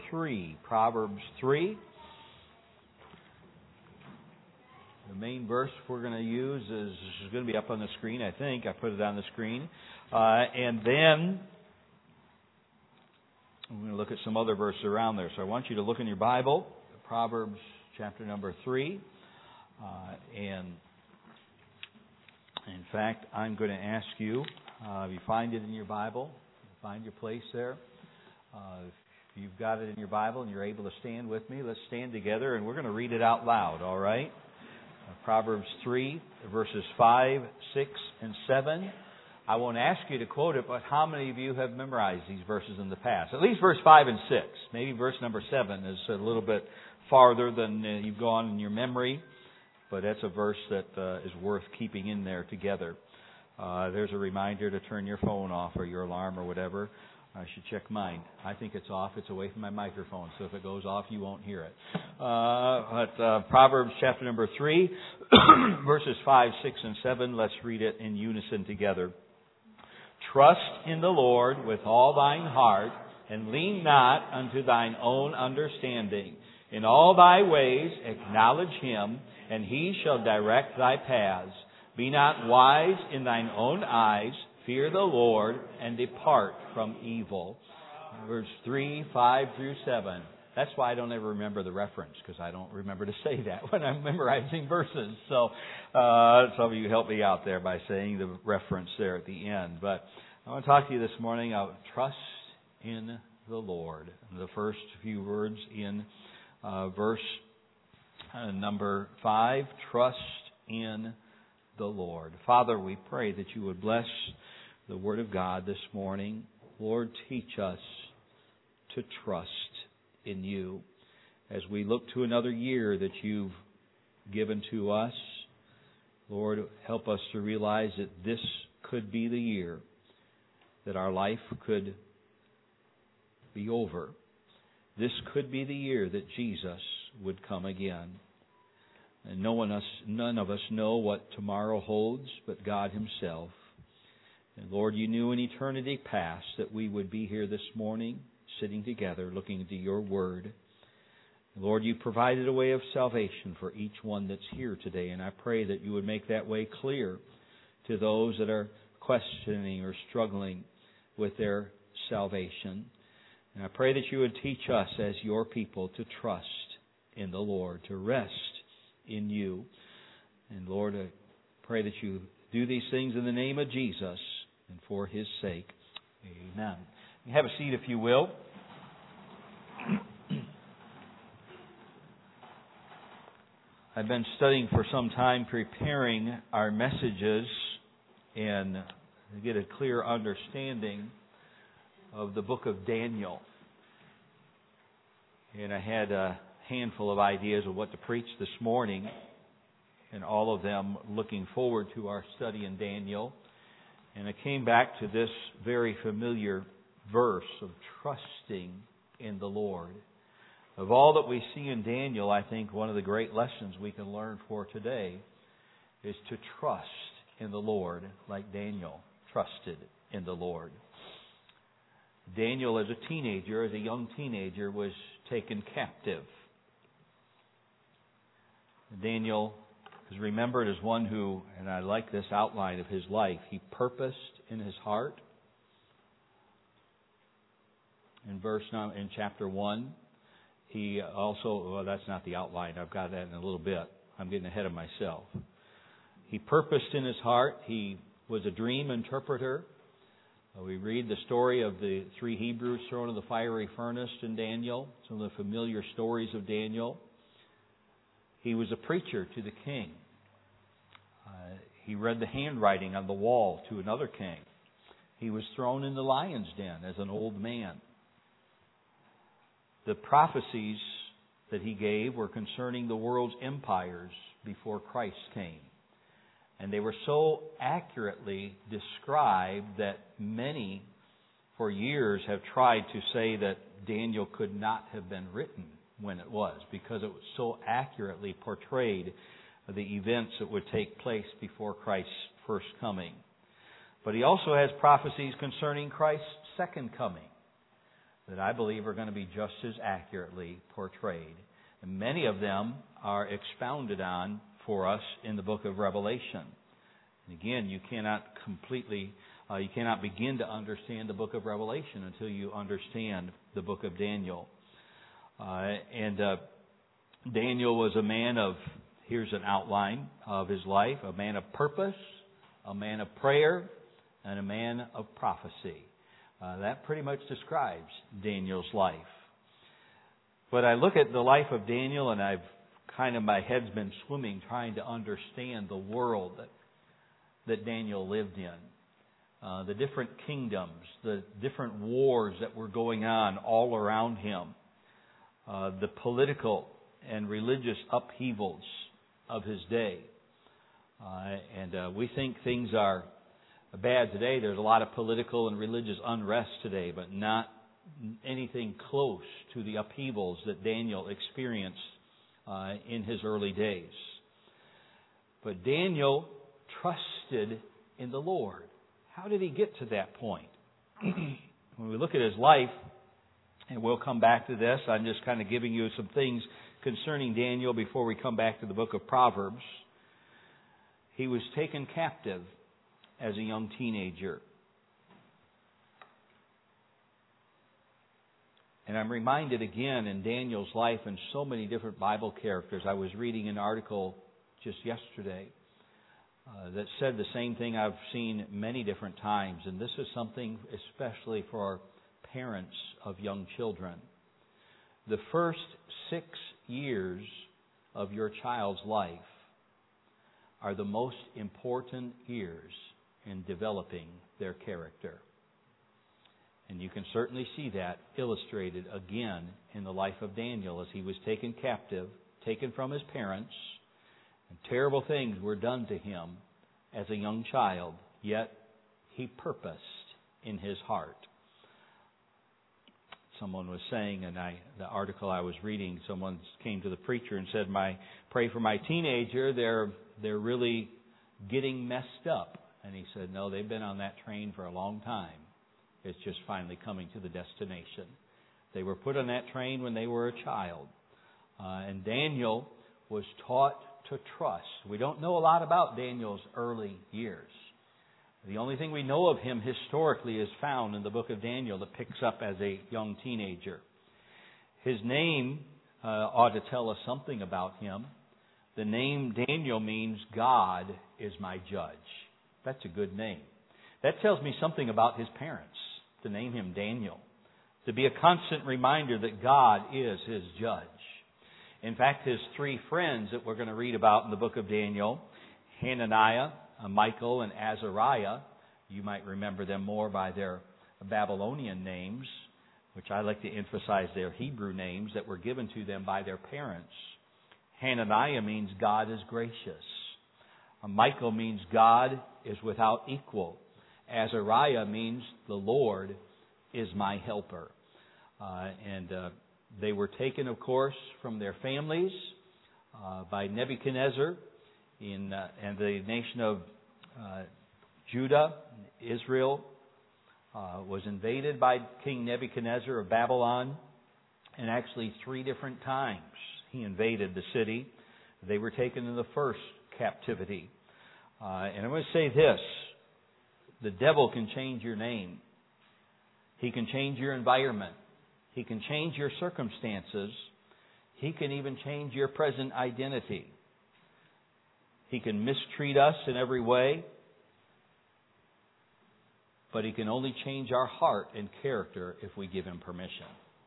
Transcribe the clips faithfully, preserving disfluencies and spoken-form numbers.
three. Proverbs three. The main verse we're going to use is, is going to be up on the screen, I think. I put it on the screen. Uh, and then I'm going to look at some other verses around there. So I want you to look in your Bible, Proverbs chapter number three. Uh, and in fact, I'm going to ask you, uh, if you find it in your Bible, find your place there. Uh, if you've got it in your Bible and you're able to stand with me, let's stand together and we're going to read it out loud, all right? Proverbs three, verses five, six, and seven. I won't ask you to quote it, but how many of you have memorized these verses in the past? At least verse five and six. Maybe verse number seven is a little bit farther than uh, you've gone in your memory, but that's a verse that uh, is worth keeping in there together. Uh, there's a reminder to turn your phone off or your alarm or whatever. I should check mine. I think it's off. It's away from my microphone, so if it goes off, you won't hear it. Uh, but uh, Proverbs chapter number three, verses five, six, and seven. Let's read it in unison together. Trust in the Lord with all thine heart, and lean not unto thine own understanding. In all thy ways acknowledge him, and he shall direct thy paths. Be not wise in thine own eyes. Fear the Lord and depart from evil. Verse three, five through seven. That's why I don't ever remember the reference, because I don't remember to say that when I'm memorizing verses. So uh, some of you help me out there by saying the reference there at the end. But I want to talk to you this morning about trust in the Lord. The first few words in uh, verse uh, number five, trust in the Lord. Father, we pray that you would bless the Word of God this morning. Lord, teach us to trust in you as we look to another year that you've given to us. Lord, help us to realize that this could be the year that our life could be over. This could be the year that Jesus would come again. And no one us, none of us know what tomorrow holds but God Himself. And Lord, you knew in eternity past that we would be here this morning, sitting together, looking into your Word. And Lord, you provided a way of salvation for each one that's here today. And I pray that you would make that way clear to those that are questioning or struggling with their salvation. And I pray that you would teach us as your people to trust in the Lord, to rest in you. And Lord, I pray that you do these things in the name of Jesus and for His sake. Amen. You have a seat if you will. I've been studying for some time, preparing our messages and to get a clear understanding of the book of Daniel. And I had a handful of ideas of what to preach this morning, and all of them looking forward to our study in Daniel. And I came back to this very familiar verse of trusting in the Lord. Of all that we see in Daniel, I think one of the great lessons we can learn for today is to trust in the Lord like Daniel trusted in the Lord. Daniel, as a teenager, as a young teenager, was taken captive. Daniel is remembered as one who, and I like this outline of his life, he purposed in his heart. In verse in chapter one, he also, well, that's not the outline. I've got that in a little bit. I'm getting ahead of myself. He purposed in his heart. He was a dream interpreter. We read the story of the three Hebrews thrown in the fiery furnace in Daniel, some of the familiar stories of Daniel. He was a preacher to the king. Uh, he read the handwriting on the wall to another king. He was thrown in the lion's den as an old man. The prophecies that he gave were concerning the world's empires before Christ came. And they were so accurately described that many for years have tried to say that Daniel could not have been written when it was, because it was so accurately portrayed the events that would take place before Christ's first coming. But he also has prophecies concerning Christ's second coming. that I believe are going to be just as accurately portrayed. And many of them are expounded on for us in the book of Revelation. And again, you cannot completely, uh, you cannot begin to understand the book of Revelation until you understand the book of Daniel. Uh, and uh, Daniel was a man of, here's an outline of his life, a man of purpose, a man of prayer, and a man of prophecy. Uh, that pretty much describes Daniel's life. But I look at the life of Daniel, and I've kind of, my head's been swimming trying to understand the world that, that Daniel lived in. Uh, the different kingdoms, the different wars that were going on all around him. Uh, the political and religious upheavals of his day. Uh, and uh, we think things are bad today. There's a lot of political and religious unrest today, but not anything close to the upheavals that Daniel experienced uh, in his early days. But Daniel trusted in the Lord. How did he get to that point? When we look at his life, and we'll come back to this, I'm just kind of giving you some things concerning Daniel before we come back to the book of Proverbs. He was taken captive as a young teenager. And I'm reminded again in Daniel's life and so many different Bible characters. I was reading an article just yesterday uh, that said the same thing I've seen many different times. And this is something especially for parents of young children. The first six years of your child's life are the most important years in developing their character. And you can certainly see that illustrated again in the life of Daniel as he was taken captive, taken from his parents, and terrible things were done to him as a young child, yet he purposed in his heart. Someone was saying, and I, the article I was reading, someone came to the preacher and said, "My pray for my teenager. They're they're really getting messed up." And he said, "No, they've been on that train for a long time. It's just finally coming to the destination." They were put on that train when they were a child, uh, and Daniel was taught to trust. We don't know a lot about Daniel's early years. The only thing we know of him historically is found in the book of Daniel that picks up as a young teenager. His name uh, ought to tell us something about him. The name Daniel means God is my judge. That's a good name. That tells me something about his parents, to name him Daniel. To be a constant reminder that God is his judge. In fact, his three friends that we're going to read about in the book of Daniel, Hananiah, Michael, and Azariah, you might remember them more by their Babylonian names, which I like to emphasize their Hebrew names that were given to them by their parents. Hananiah means God is gracious. Michael means God is without equal. Azariah means the Lord is my helper. Uh, and uh, they were taken, of course, from their families uh, by Nebuchadnezzar in uh, and the nation of uh, Judah, Israel, uh, was invaded by King Nebuchadnezzar of Babylon, and actually three different times he invaded the city. They were taken in the first captivity. Uh, and I'm going to say this: the devil can change your name. He can change your environment. He can change your circumstances. He can even change your present identity. He can mistreat us in every way, but he can only change our heart and character if we give him permission.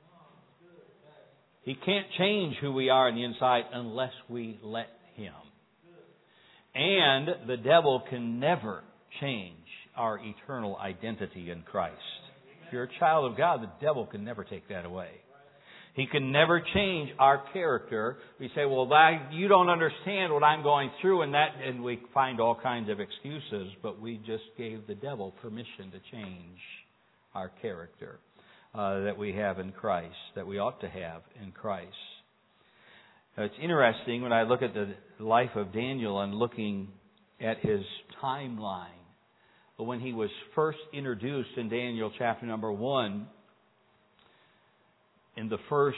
He can't change who we are on the inside unless we let him. And the devil can never change our eternal identity in Christ. If you're a child of God, the devil can never take that away. He can never change our character. We say, well, that, you don't understand what I'm going through, and that, and we find all kinds of excuses, but we just gave the devil permission to change our character uh, that we have in Christ, that we ought to have in Christ. Now, it's interesting when I look at the life of Daniel and looking at his timeline. When he was first introduced in Daniel chapter number one, in the first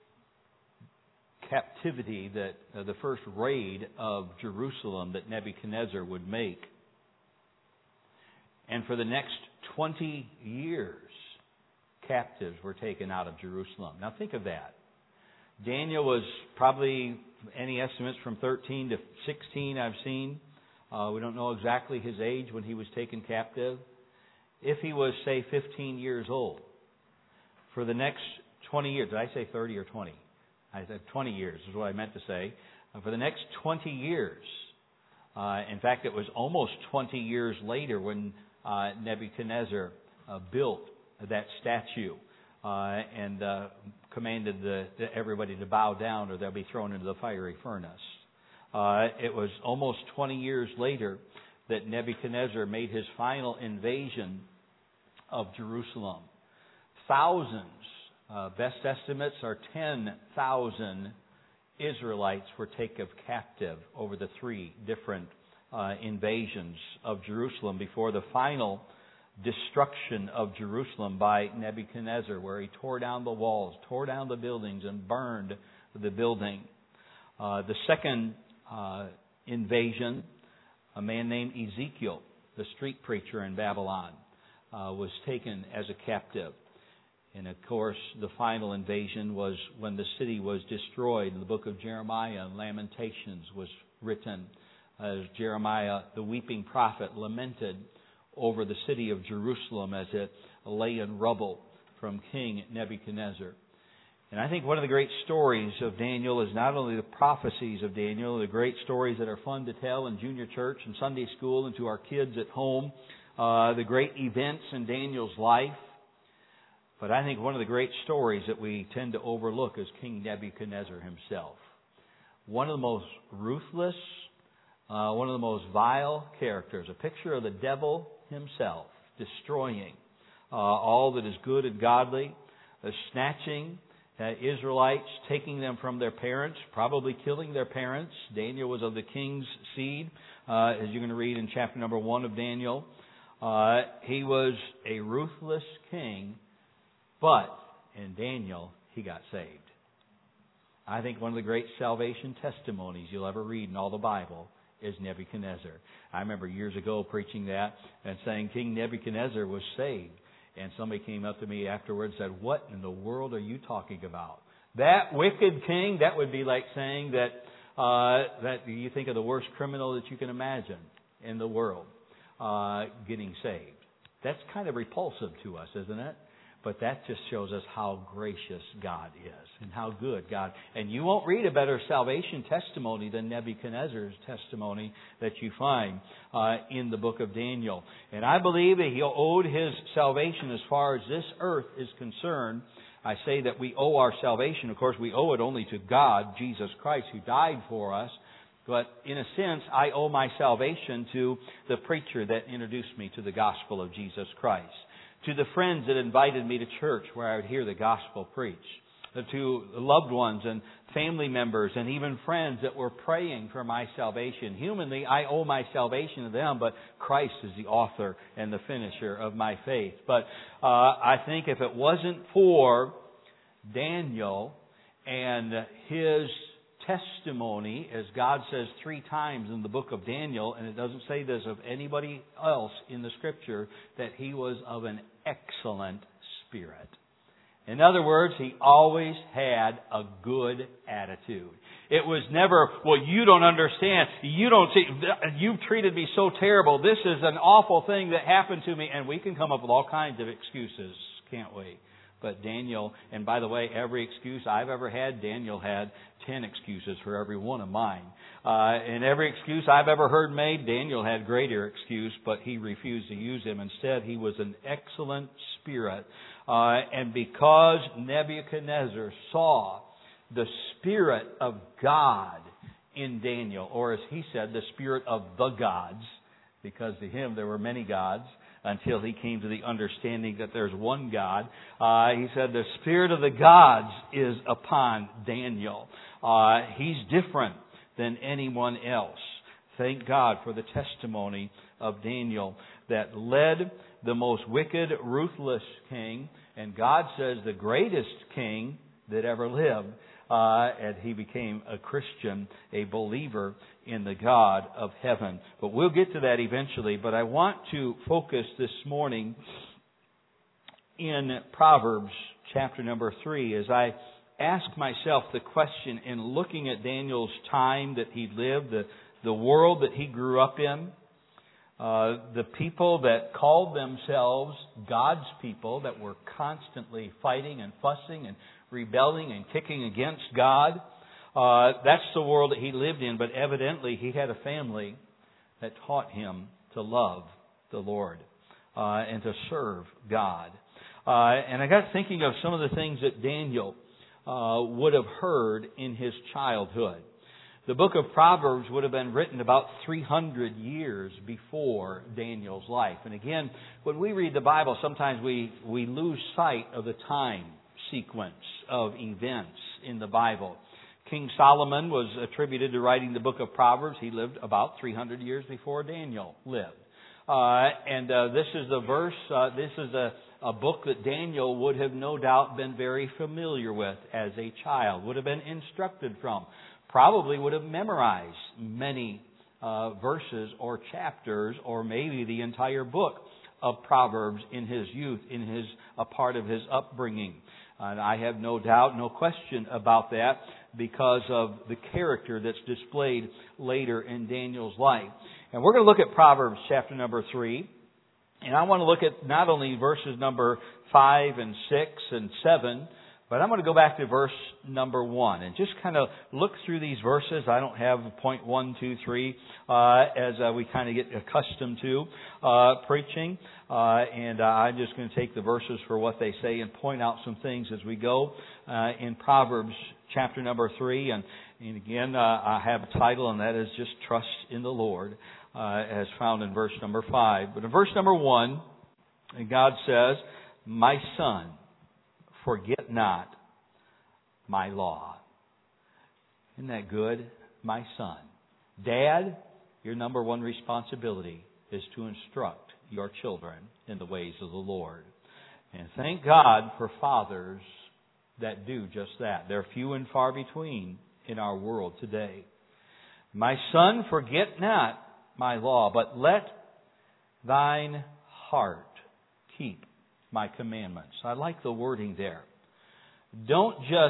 captivity, that uh, the first raid of Jerusalem that Nebuchadnezzar would make. And for the next twenty years, captives were taken out of Jerusalem. Now think of that. Daniel was probably, any estimates, from thirteen to sixteen I've seen. Uh, we don't know exactly his age when he was taken captive. If he was, say, fifteen years old, for the next twenty years, did I say thirty or twenty? I said twenty years is what I meant to say. Uh, for the next twenty years, uh, in fact, it was almost twenty years later when uh, Nebuchadnezzar uh, built that statue uh, and uh, commanded the, the, everybody to bow down or they'll be thrown into the fiery furnace. Uh, it was almost twenty years later that Nebuchadnezzar made his final invasion of Jerusalem. Thousands, uh, best estimates are ten thousand Israelites were taken captive over the three different uh, invasions of Jerusalem before the final destruction of Jerusalem by Nebuchadnezzar, where he tore down the walls, tore down the buildings, and burned the building. Uh, the second uh, invasion, a man named Ezekiel, the street preacher in Babylon, uh, was taken as a captive. And of course, the final invasion was when the city was destroyed. In the book of Jeremiah, Lamentations was written as Jeremiah, the weeping prophet, lamented over the city of Jerusalem as it lay in rubble from King Nebuchadnezzar. And I think one of the great stories of Daniel is not only the prophecies of Daniel, the great stories that are fun to tell in junior church and Sunday school and to our kids at home, uh, the great events in Daniel's life. But I think one of the great stories that we tend to overlook is King Nebuchadnezzar himself. One of the most ruthless, uh, one of the most vile characters, a picture of the devil himself, destroying uh, all that is good and godly, uh, snatching uh, Israelites, taking them from their parents, probably killing their parents. Daniel was of the king's seed, uh, as you're going to read in chapter number one of Daniel. Uh, he was a ruthless king, but in Daniel, he got saved. I think one of the great salvation testimonies you'll ever read in all the Bible is Nebuchadnezzar. I remember years ago preaching that and saying King Nebuchadnezzar was saved. And somebody came up to me afterwards and said, "What in the world are you talking about? That wicked king?" That would be like saying that uh, that you think of the worst criminal that you can imagine in the world uh, getting saved. That's kind of repulsive to us, isn't it? But that just shows us how gracious God is and how good God. And you won't read a better salvation testimony than Nebuchadnezzar's testimony that you find uh, in the book of Daniel. And I believe that he owed his salvation as far as this earth is concerned. I say that we owe our salvation. Of course, we owe it only to God, Jesus Christ, who died for us. But in a sense, I owe my salvation to the preacher that introduced me to the gospel of Jesus Christ, to the friends that invited me to church where I would hear the gospel preached, to loved ones and family members and even friends that were praying for my salvation. Humanly, I owe my salvation to them, but Christ is the author and the finisher of my faith. But uh, I think if it wasn't for Daniel and his testimony, as God says three times in the book of Daniel, and it doesn't say this of anybody else in the Scripture, that he was of an excellent spirit. In other words, he always had a good attitude. It was never, "Well, you don't understand. You don't see. You've treated me so terrible. This is an awful thing that happened to me." And we can come up with all kinds of excuses, can't we? But Daniel, and by the way, every excuse I've ever had, Daniel had ten excuses for every one of mine. Uh, and every excuse I've ever heard made, Daniel had greater excuse, but he refused to use them. Instead, he was an excellent spirit. Uh, and because Nebuchadnezzar saw the Spirit of God in Daniel, or as he said, the Spirit of the gods, because to him there were many gods, until he came to the understanding that there's one God. Uh, he said the Spirit of the gods is upon Daniel. Uh, he's different than anyone else. Thank God for the testimony of Daniel that led the most wicked, ruthless king, and God says the greatest king that ever lived. Uh, and he became a Christian, a believer in the God of heaven. But we'll get to that eventually. But I want to focus this morning in Proverbs chapter number three as I ask myself the question in looking at Daniel's time that he lived, the, the world that he grew up in, uh, the people that called themselves God's people that were constantly fighting and fussing and rebelling and kicking against God. Uh, that's the world that he lived in, but evidently he had a family that taught him to love the Lord uh, and to serve God. Uh, and I got thinking of some of the things that Daniel uh, would have heard in his childhood. The book of Proverbs would have been written about three hundred years before Daniel's life. And again, when we read the Bible, sometimes we, we lose sight of the time sequence of events in the Bible. King Solomon was attributed to writing the book of Proverbs. He lived about three hundred years before Daniel lived. Uh, and uh, this is the verse, uh, this is a, a book that Daniel would have no doubt been very familiar with as a child, would have been instructed from, probably would have memorized many uh, verses or chapters or maybe the entire book of Proverbs in his youth, in his a part of his upbringing. And I have no doubt, no question about that because of the character that's displayed later in Daniel's life. And we're going to look at Proverbs chapter number three. And I want to look at not only verses number five and six and seven, but I'm going to go back to verse number one and just kind of look through these verses. I don't have point one, two, three, uh, as uh, we kind of get accustomed to uh, preaching. Uh, and uh, I'm just going to take the verses for what they say and point out some things as we go uh, in Proverbs chapter number three. And, and again, uh, I have a title, and that is just Trust in the Lord, uh, as found in verse number five. But in verse number one, God says, "My son, forget not my law." Isn't that good? My son. Dad, your number one responsibility is to instruct your children in the ways of the Lord. And thank God for fathers that do just that. They're few and far between in our world today. "My son, forget not my law, but let thine heart keep my commandments." I like the wording there. Don't just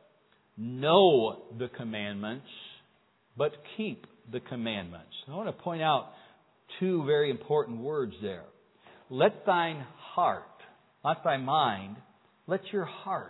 know the commandments, but keep the commandments. I want to point out two very important words there. Let thine heart, not thy mind, let your heart.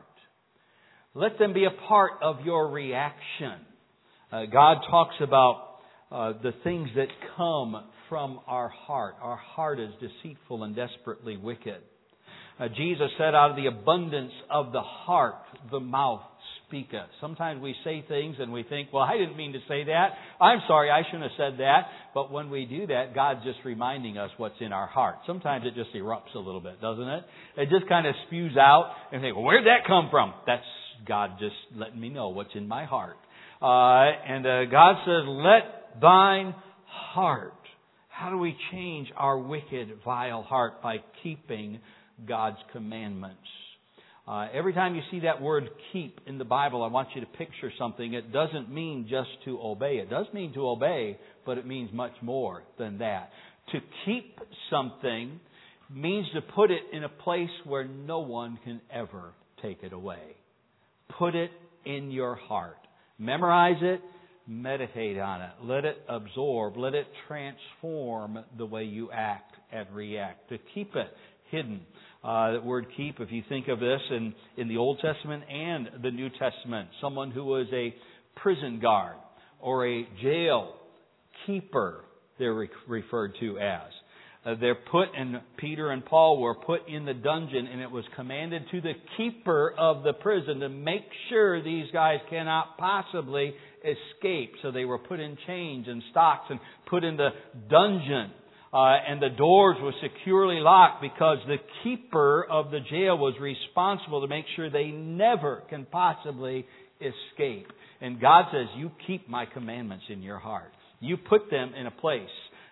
Let them be a part of your reaction. Uh, God talks about uh, the things that come from our heart. Our heart is deceitful and desperately wicked. Uh, Jesus said, out of the abundance of the heart, the mouth speaketh. Sometimes we say things and we think, well, I didn't mean to say that. I'm sorry, I shouldn't have said that. But when we do that, God's just reminding us what's in our heart. Sometimes it just erupts a little bit, doesn't it? It just kind of spews out and think, well, where'd that come from? That's God just letting me know what's in my heart. Uh, and uh, God says, let thine heart. How do we change our wicked, vile heart? By keeping God's commandments. Uh, every time you see that word keep in the Bible, I want you to picture something. It doesn't mean just to obey. It does mean to obey, but it means much more than that. To keep something means to put it in a place where no one can ever take it away. Put it in your heart. Memorize it. Meditate on it. Let it absorb. Let it transform the way you act and react. To keep it hidden. Uh, that word keep, if you think of this in, in the Old Testament and the New Testament, someone who was a prison guard or a jail keeper, they're re- referred to as. Uh, they're put, and Peter and Paul were put in the dungeon, and it was commanded to the keeper of the prison to make sure these guys cannot possibly escape. So they were put in chains and stocks and put in the dungeon. Uh, and the doors were securely locked because the keeper of the jail was responsible to make sure they never can possibly escape. And God says, you keep my commandments in your heart. You put them in a place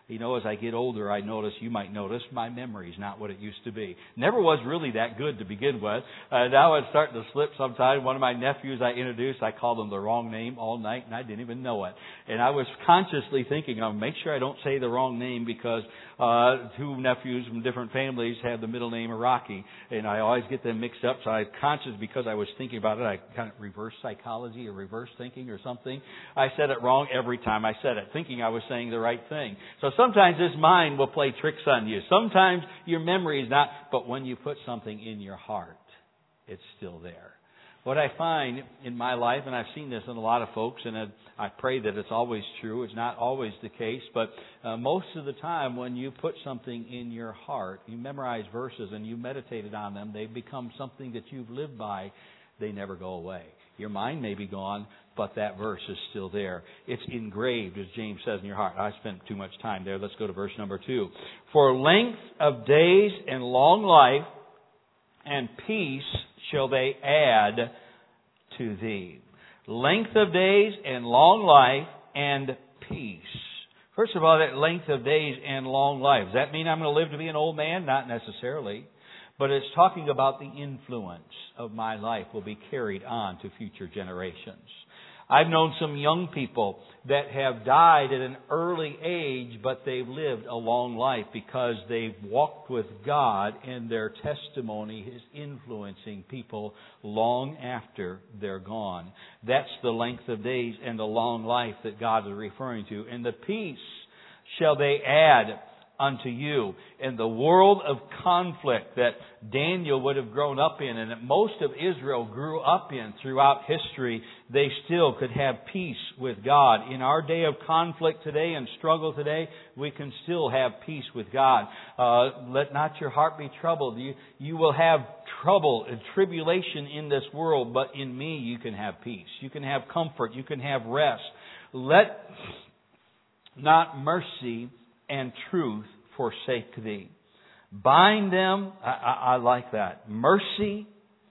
You know, as I get older, I notice, you might notice, my memory's not what it used to be. Never was really that good to begin with. Uh, now it's starting to slip sometimes. One of my nephews I introduced, I called him the wrong name all night, and I didn't even know it. And I was consciously thinking, I'll make sure I don't say the wrong name, because uh, two nephews from different families have the middle name of Rocky. And I always get them mixed up, so I'm conscious, because I was thinking about it, I kind of reverse psychology or reverse thinking or something. I said it wrong every time I said it, thinking I was saying the right thing. So sometimes this mind will play tricks on you. Sometimes your memory is not, but when you put something in your heart, it's still there. What I find in my life, and I've seen this in a lot of folks, and I pray that it's always true. It's not always the case, but uh, most of the time when you put something in your heart, you memorize verses and you meditated on them, they become something that you've lived by. They never go away. Your mind may be gone, but that verse is still there. It's engraved, as James says, in your heart. I spent too much time there. Let's go to verse number two. For length of days and long life and peace shall they add to thee. Length of days and long life and peace. First of all, that length of days and long life. Does that mean I'm going to live to be an old man? Not necessarily. But it's talking about the influence of my life will be carried on to future generations. I've known some young people that have died at an early age, but they've lived a long life because they've walked with God, and their testimony is influencing people long after they're gone. That's the length of days and the long life that God is referring to. And the peace shall they add unto you. In the world of conflict that Daniel would have grown up in, and that most of Israel grew up in throughout history, they still could have peace with God. In our day of conflict today and struggle today, we can still have peace with God. Uh, let not your heart be troubled. You, you will have trouble and tribulation in this world, but in me you can have peace. You can have comfort. You can have rest. Let not mercy and truth forsake thee. Bind them, I, I, I like that, mercy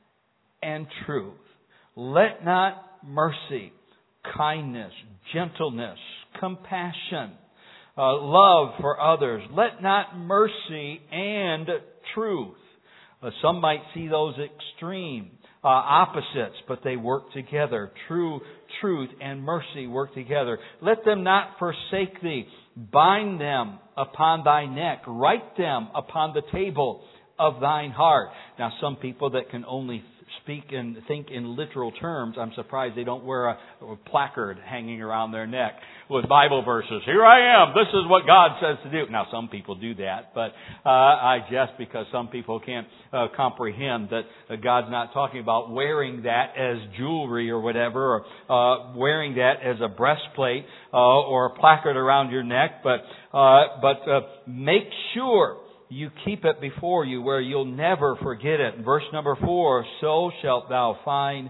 and truth. Let not mercy, kindness, gentleness, compassion, uh, love for others. Let not mercy and truth. Uh, some might see those extreme uh, opposites, but they work together. True truth and mercy work together. Let them not forsake thee. Bind them upon thy neck. Write them upon the table of thine heart. Now, some people that can only speak and think in literal terms, I'm surprised they don't wear a, a placard hanging around their neck with Bible verses. Here I am. This is what God says to do. Now, some people do that, but uh, I jest because some people can't uh, comprehend that uh, God's not talking about wearing that as jewelry or whatever, or uh, wearing that as a breastplate uh, or a placard around your neck, but uh, but uh, make sure you keep it before you where you'll never forget it. Verse number four, so shalt thou find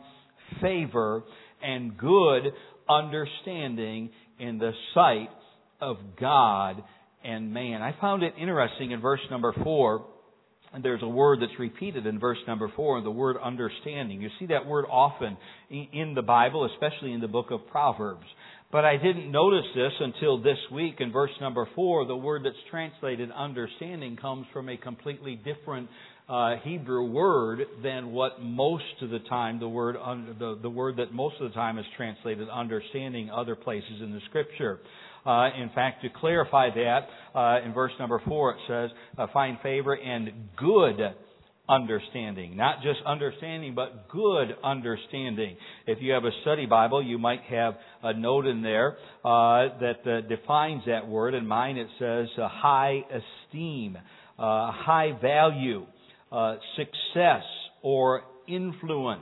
favor and good understanding in the sight of God and man. I found it interesting in verse number four, and there's a word that's repeated in verse number four, the word understanding. You see that word often in the Bible, especially in the book of Proverbs. But I didn't notice this until this week in verse number four. The word that's translated understanding comes from a completely different uh, Hebrew word than what most of the time the word un- the, the word that most of the time is translated understanding other places in the Scripture. Uh, in fact, to clarify that, uh, in verse number four it says, uh, find favor and good understanding. Not just understanding, but good understanding. If you have a study Bible, you might have a note in there uh, that uh, defines that word. In mine it says uh, high esteem, uh, high value, uh, success, or influence.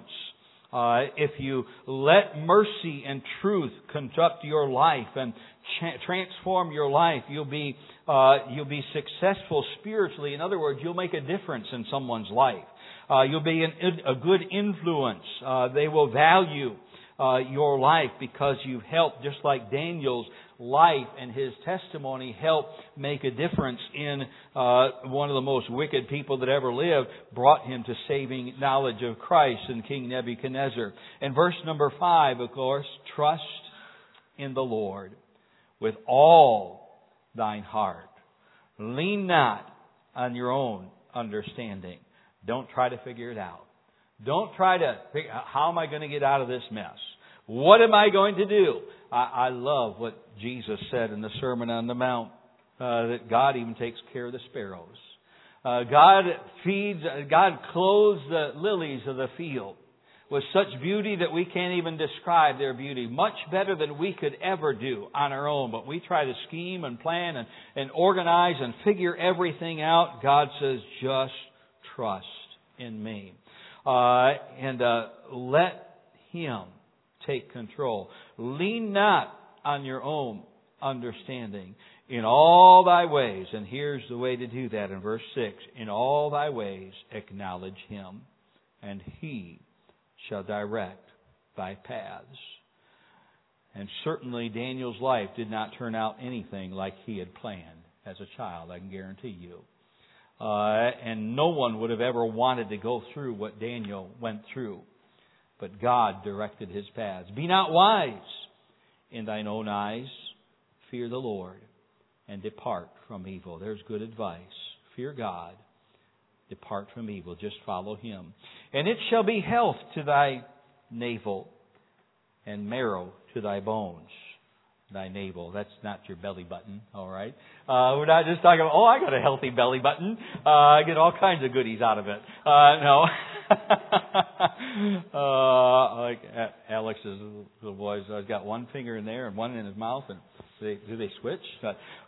Uh, if you let mercy and truth conduct your life and cha- transform your life, you'll be uh, you'll be successful spiritually. In other words, you'll make a difference in someone's life. Uh, you'll be an, a good influence. Uh, they will value uh, your life because you've helped, just like Daniel's life and his testimony helped make a difference in uh, one of the most wicked people that ever lived, brought him to saving knowledge of Christ and King Nebuchadnezzar. And verse number five, of course, trust in the Lord with all thine heart. Lean not on your own understanding. Don't try to figure it out. Don't try to figure out, how am I going to get out of this mess? What am I going to do? I, I love what Jesus said in the Sermon on the Mount, uh, that God even takes care of the sparrows. Uh, God feeds, God clothes the lilies of the field with such beauty that we can't even describe their beauty. Much better than we could ever do on our own. But we try to scheme and plan and, and organize and figure everything out. God says, just trust in me. Uh, and uh, let Him take control. Lean not on your own understanding. In all thy ways, and here's the way to do that in verse six, in all thy ways acknowledge Him, and He shall direct thy paths. And certainly Daniel's life did not turn out anything like he had planned as a child, I can guarantee you. Uh, and no one would have ever wanted to go through what Daniel went through. But God directed his paths. Be not wise in thine own eyes. Fear the Lord and depart from evil. There's good advice. Fear God. Depart from evil. Just follow Him. And it shall be health to thy navel and marrow to thy bones. Thy navel. That's not your belly button, all right? Uh, we're not just talking about, oh, I got a healthy belly button. Uh, I get all kinds of goodies out of it. Uh, no. uh, like Alex's little boys, uh, got one finger in there and one in his mouth, and do they, do they switch? Uh,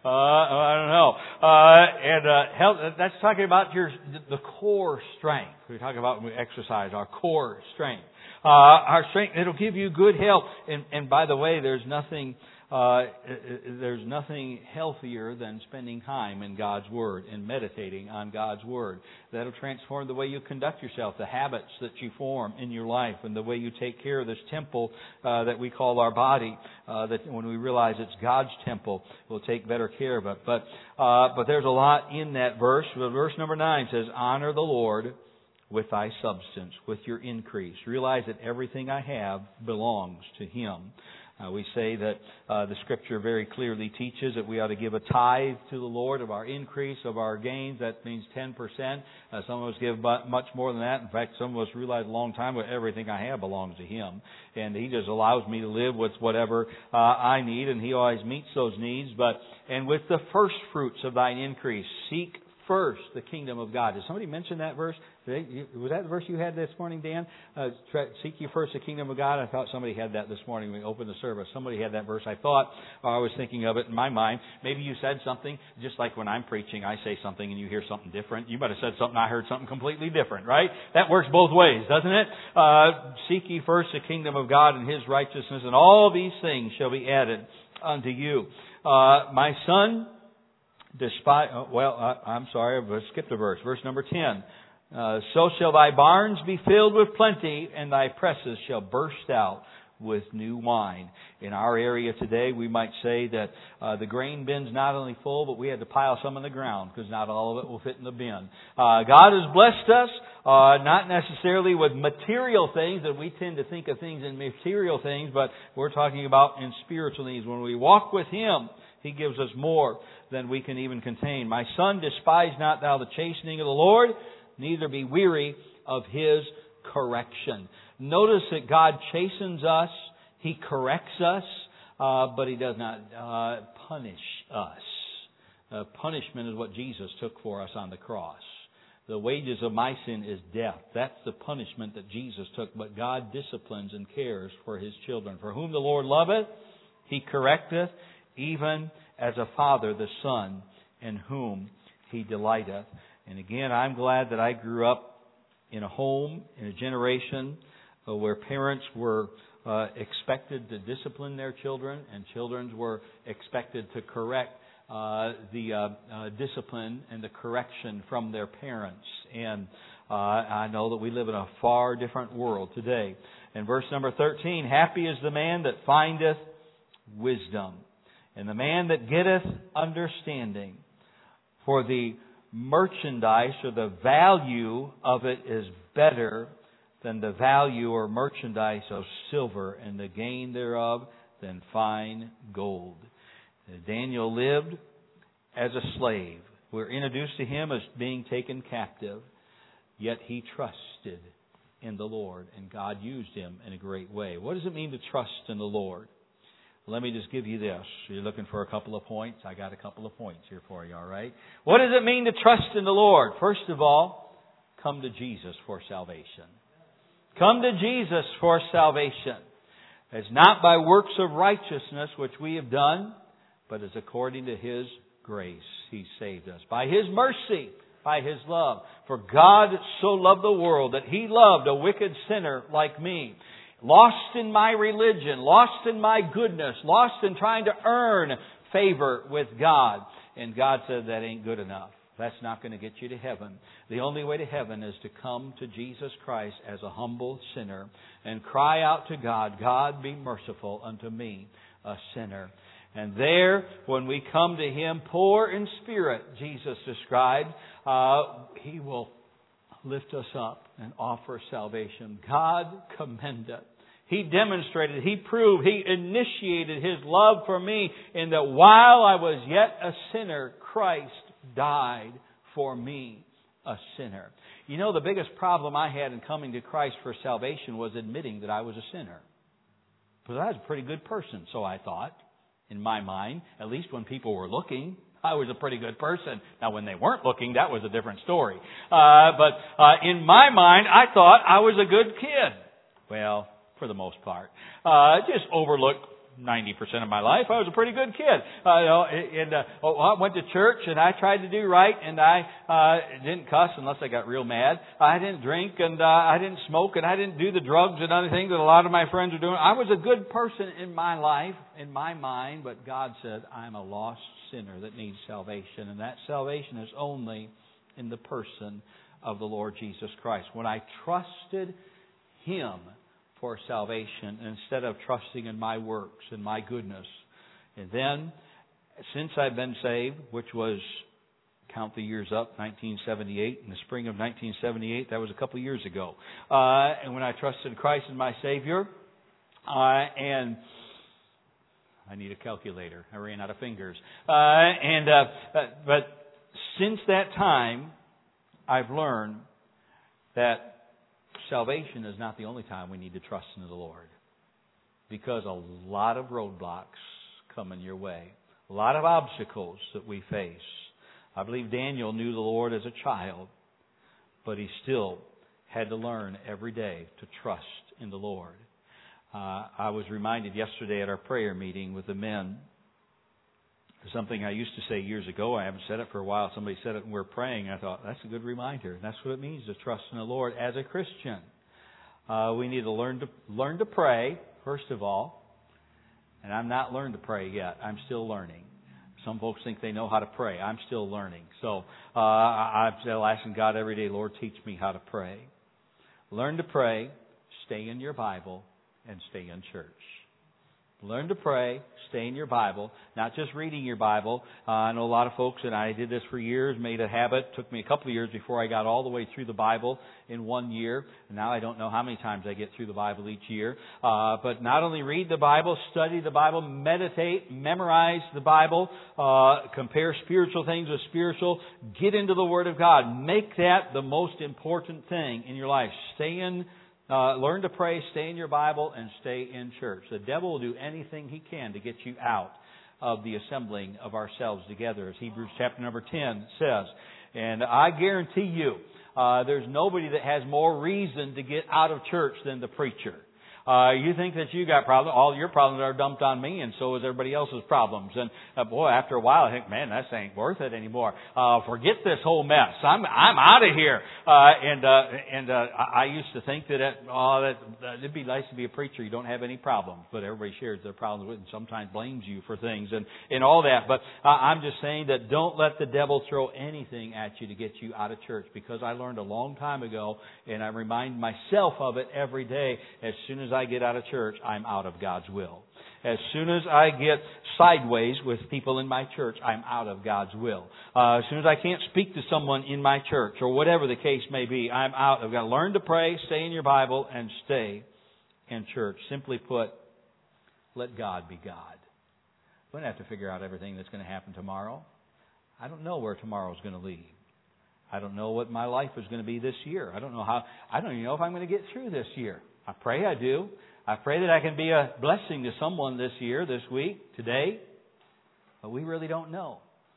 I don't know. Uh, and uh, health, that's talking about your the core strength. We're talking about when we exercise, our core strength. Uh, our strength, it'll give you good health. And, and by the way, there's nothing Uh, there's nothing healthier than spending time in God's Word and meditating on God's Word. That'll transform the way you conduct yourself, the habits that you form in your life, and the way you take care of this temple uh, that we call our body. Uh, that when we realize it's God's temple, we'll take better care of it. But uh, but there's a lot in that verse. Verse number nine says, "Honor the Lord with thy substance, with your increase." Realize that everything I have belongs to Him. Uh, we say that uh, the Scripture very clearly teaches that we ought to give a tithe to the Lord of our increase, of our gains. That means ten percent. Uh, some of us give much more than that. In fact, some of us realize a long time ago everything I have belongs to Him. And He just allows me to live with whatever uh, I need, and He always meets those needs. But and with the first fruits of thine increase, seek first the kingdom of God. Did somebody mention that verse? Was that the verse you had this morning, Dan? Uh, try, seek ye first the kingdom of God. I thought somebody had that this morning when we opened the service. Somebody had that verse. I thought, or I was thinking of it in my mind. Maybe you said something, just like when I'm preaching, I say something and you hear something different. You might have said something, I heard something completely different, right? That works both ways, doesn't it? Uh, seek ye first the kingdom of God and His righteousness, and all these things shall be added unto you. Uh, my son, Despite, well, I, I'm sorry, I skipped a verse. Verse number ten. Uh, so shall thy barns be filled with plenty, and thy presses shall burst out with new wine. In our area today, we might say that uh, the grain bin's not only full, but we had to pile some on the ground because not all of it will fit in the bin. Uh, God has blessed us, uh, not necessarily with material things, that we tend to think of things in material things, but we're talking about in spiritual needs. When we walk with Him, He gives us more than we can even contain. My son, despise not thou the chastening of the Lord, neither be weary of His correction. Notice that God chastens us, He corrects us, uh, but He does not uh, punish us. Uh, punishment is what Jesus took for us on the cross. The wages of my sin is death. That's the punishment that Jesus took. But God disciplines and cares for His children. For whom the Lord loveth, He correcteth, even as a father the son in whom He delighteth. And again, I'm glad that I grew up in a home, in a generation uh, where parents were uh, expected to discipline their children, and children were expected to correct uh, the uh, uh, discipline and the correction from their parents. And uh, I know that we live in a far different world today. In verse number thirteen, happy is the man that findeth wisdom, and the man that getteth understanding. For the merchandise or the value of it is better than the value or merchandise of silver, and the gain thereof than fine gold. Daniel lived as a slave. We're introduced to Him as being taken captive. Yet He trusted in the Lord, and God used Him in a great way. What does it mean to trust in the Lord? Let me just give you this. You're looking for a couple of points. I got a couple of points here for you, all right? What does it mean to trust in the Lord? First of all, come to Jesus for salvation. Come to Jesus for salvation. It's not by works of righteousness which we have done, but it's according to His grace He saved us. By His mercy, by His love. For God so loved the world that He loved a wicked sinner like me. Lost in my religion, lost in my goodness, lost in trying to earn favor with God. And God said that ain't good enough. That's not going to get you to heaven. The only way to heaven is to come to Jesus Christ as a humble sinner and cry out to God, God, be merciful unto me, a sinner. And there, when we come to Him poor in spirit, Jesus described, uh, He will lift us up and offer salvation. God commended. He demonstrated, He proved, He initiated His love for me in that while I was yet a sinner, Christ died for me, a sinner. You know, the biggest problem I had in coming to Christ for salvation was admitting that I was a sinner. Because I was a pretty good person, so I thought, in my mind, at least when people were looking. I was a pretty good person. Now, when they weren't looking, that was a different story. Uh, but uh, in my mind, I thought I was a good kid. Well, for the most part. Uh, just overlooked ninety percent of my life. I was a pretty good kid. Uh, you know, and uh, oh, I went to church and I tried to do right, and I uh, didn't cuss unless I got real mad. I didn't drink, and uh, I didn't smoke, and I didn't do the drugs and other things that a lot of my friends are doing. I was a good person in my life, in my mind, but God said, I'm a lost sinner that needs salvation, and that salvation is only in the person of the Lord Jesus Christ. When I trusted Him for salvation instead of trusting in my works and my goodness. And then, since I've been saved, which was, count the years up, nineteen seventy-eight, in the spring of nineteen seventy-eight, that was a couple of years ago. Uh, and when I trusted Christ as my Savior, uh, and I need a calculator. I ran out of fingers. Uh, and uh, but since that time, I've learned that salvation is not the only time we need to trust in the Lord. Because a lot of roadblocks come in your way. A lot of obstacles that we face. I believe Daniel knew the Lord as a child, but he still had to learn every day to trust in the Lord. Uh, I was reminded yesterday at our prayer meeting with the men, something I used to say years ago. I haven't said it for a while. Somebody said it and we were praying. I thought, that's a good reminder. That's what it means to trust in the Lord as a Christian. Uh, we need to learn to learn to pray, first of all. And I'm not learned to pray yet. I'm still learning. Some folks think they know how to pray. I'm still learning. So uh, I'm still asking God every day, Lord, teach me how to pray. Learn to pray, stay in your Bible, and stay in church. Learn to pray, stay in your Bible, not just reading your Bible. Uh, I know a lot of folks, and I did this for years, made a habit. It took me a couple of years before I got all the way through the Bible in one year. And now I don't know how many times I get through the Bible each year. Uh, but not only read the Bible, study the Bible, meditate, memorize the Bible, uh, compare spiritual things with spiritual, get into the Word of God. Make that the most important thing in your life. Stay in Uh, learn to pray, stay in your Bible, and stay in church. The devil will do anything he can to get you out of the assembling of ourselves together, as Hebrews chapter number ten says. And I guarantee you, uh, there's nobody that has more reason to get out of church than the preacher. Uh, you think that you got problems, all your problems are dumped on me, and so is everybody else's problems. And uh, boy, after a while, I think, man, that ain't worth it anymore. Uh, forget this whole mess. I'm I'm out of here. Uh, and uh, and uh, I used to think that it, oh, that uh, it'd be nice to be a preacher. You don't have any problems, but everybody shares their problems with, and sometimes blames you for things and and all that. But uh, I'm just saying that don't let the devil throw anything at you to get you out of church, because I learned a long time ago, and I remind myself of it every day. As soon as I get out of church, I'm out of God's will. As soon as I get sideways with people in my church, I'm out of God's will. Uh, as soon as I can't speak to someone in my church, or whatever the case may be, I'm out. I've got to learn to pray, stay in your Bible, and stay in church. Simply put, let God be God. We don't have to figure out everything that's going to happen tomorrow. I don't know where tomorrow's going to lead. I don't know what my life is going to be this year. I don't know how, I don't even know if I'm going to get through this year. I pray I do. I pray that I can be a blessing to someone this year, this week, today. But we really don't know.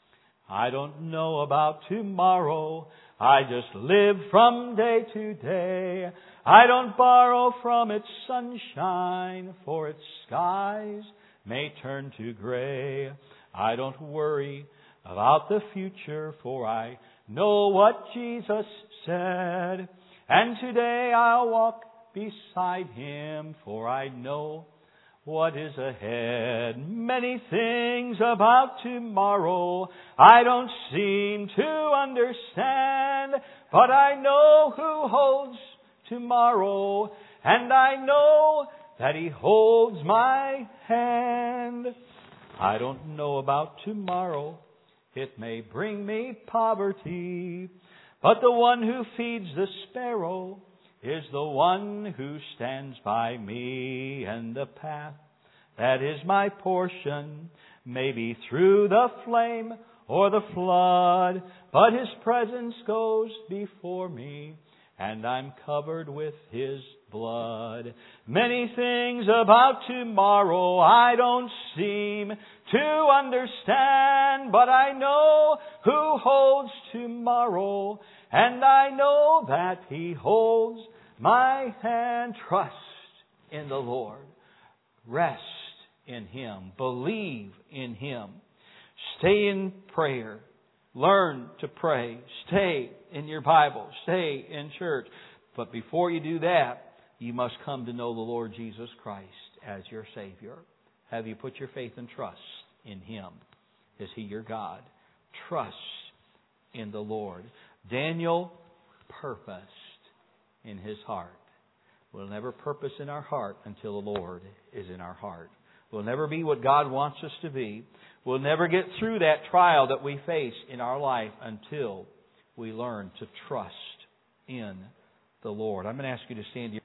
I don't know about tomorrow. I just live from day to day. I don't borrow from its sunshine, for its skies may turn to gray. I don't worry about the future, for I know what Jesus said. And today I'll walk beside Him, for I know what is ahead. Many things about tomorrow I don't seem to understand, but I know who holds tomorrow, and I know that He holds my hand. I don't know about tomorrow. It may bring me poverty, but the one who feeds the sparrow is the one who stands by me, and the path that is my portion may be through the flame or the flood, but His presence goes before me, and I'm covered with His blood. Many things about tomorrow I don't seem to understand, but I know who holds tomorrow, and I know that He holds my hand. Trust in the Lord. Rest in Him. Believe in Him. Stay in prayer. Learn to pray. Stay in your Bible. Stay in church. But before you do that, you must come to know the Lord Jesus Christ as your Savior. Have you put your faith and trust in Him? Is He your God? Trust in the Lord. Daniel purposed in his heart. We'll never purpose in our heart until the Lord is in our heart. We'll never be what God wants us to be. We'll never get through that trial that we face in our life until we learn to trust in the Lord. I'm going to ask you to stand to your